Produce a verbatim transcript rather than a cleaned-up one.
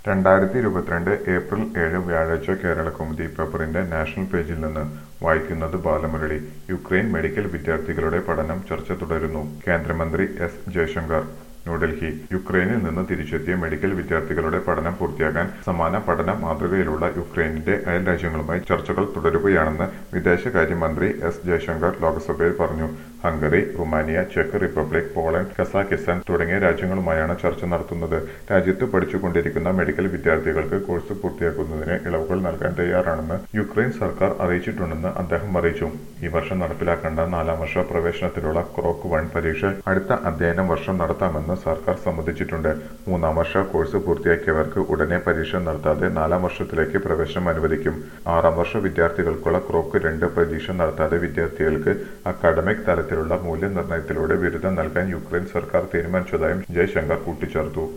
രണ്ടായിരത്തി ഇരുപത്തിരണ്ട് ഏപ്രിൽ ഏഴ് വ്യാഴാഴ്ച കേരളകൗമുദി പേപ്പറിന്റെ നാഷണൽ പേജിൽ നിന്ന് വായിക്കുന്നത് ബാലമുരളി. യുക്രൈൻ മെഡിക്കൽ വിദ്യാർത്ഥികളുടെ പഠനം ചർച്ച തുടരുന്നു. കേന്ദ്രമന്ത്രി എസ് ജയശങ്കർ ന്യൂഡൽഹി. യുക്രൈനിൽ നിന്ന് തിരിച്ചെത്തിയ മെഡിക്കൽ വിദ്യാർത്ഥികളുടെ പഠനം പൂർത്തിയാക്കാൻ സമാന പഠന മാതൃകയിലുള്ള യുക്രൈനിന്റെ അയൽ രാജ്യങ്ങളുമായി ചർച്ചകൾ തുടരുകയാണെന്ന് വിദേശകാര്യമന്ത്രി എസ് ജയശങ്കർ ലോക്സഭയിൽ പറഞ്ഞു. ഹംഗറി, റുമാനിയ, ചെക്ക് റിപ്പബ്ലിക്, പോളണ്ട്, കസാഖിസ്ഥാൻ തുടങ്ങിയ രാജ്യങ്ങളുമായാണ് ചർച്ച നടത്തുന്നത്. രാജ്യത്ത് പഠിച്ചുകൊണ്ടിരിക്കുന്ന മെഡിക്കൽ വിദ്യാർത്ഥികൾക്ക് കോഴ്സ് പൂർത്തിയാക്കുന്നതിന് ഇളവുകൾ നൽകാൻ തയ്യാറാണെന്ന് യുക്രൈൻ സർക്കാർ അറിയിച്ചിട്ടുണ്ടെന്ന് അദ്ദേഹം അറിയിച്ചു. ഈ വർഷം നടപ്പിലാക്കേണ്ട നാലാം വർഷ പ്രവേശനത്തിലുള്ള ക്രോക്ക് വൺ പരീക്ഷ അടുത്ത അധ്യയന വർഷം നടത്താമെന്ന് സർക്കാർ സമ്മതിച്ചിട്ടുണ്ട്. മൂന്നാം വർഷ കോഴ്സ് പൂർത്തിയാക്കിയവർക്ക് ഉടനെ പരീക്ഷ നടത്താതെ നാലാം വർഷത്തിലേക്ക് പ്രവേശനം അനുവദിക്കും. ആറാം വർഷ വിദ്യാർത്ഥികൾക്കുള്ള ക്രോക്ക് രണ്ട് പരീക്ഷ നടത്താതെ വിദ്യാർത്ഥികൾക്ക് അക്കാഡമിക് തലത്തിലുള്ള മൂല്യനിർണ്ണയത്തിലൂടെ ബിരുദം നൽകാൻ യുക്രൈൻ സർക്കാർ തീരുമാനിച്ചതായും ജയശങ്കർ കൂട്ടിച്ചേർത്തു.